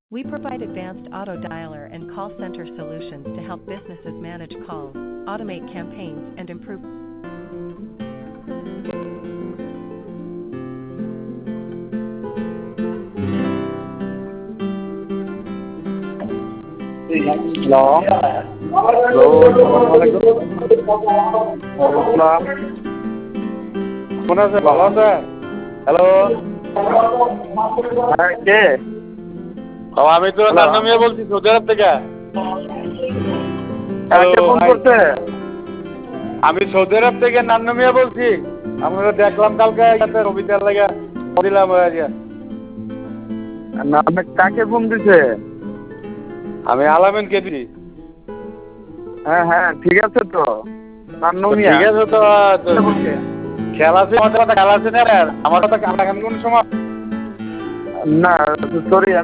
We provide advanced auto dialer and call center solutions to help businesses manage calls, automate campaigns, and improve. Hello hello আসসালামু আলাইকুম। আসসালাম। কেমন আছে? ভালো আছে? হ্যালো, হ্যাঁ কে? আমি তো হ্যালো নান্নু মিয়া বলছি সৌদি আরব থেকে। হ্যালো কাকে ফোন ভাই, করছে? আমি সৌদি আরব থেকে নান্নু মিয়া বলছি। আমরা দেখলাম কালকে ইয়াতে রবিবার লাগে দিলাম না আপনি কাকে ফোন দিছে? আমি আলামিন কেদি। হ্যাঁ হ্যাঁ ঠিক আছে তো নান্নু মিয়া। ঠিক আছে তো খেলা আছে, আমাদের কথা খেলা আছে না আর আমার কথা কাটা কোন সময় না সরি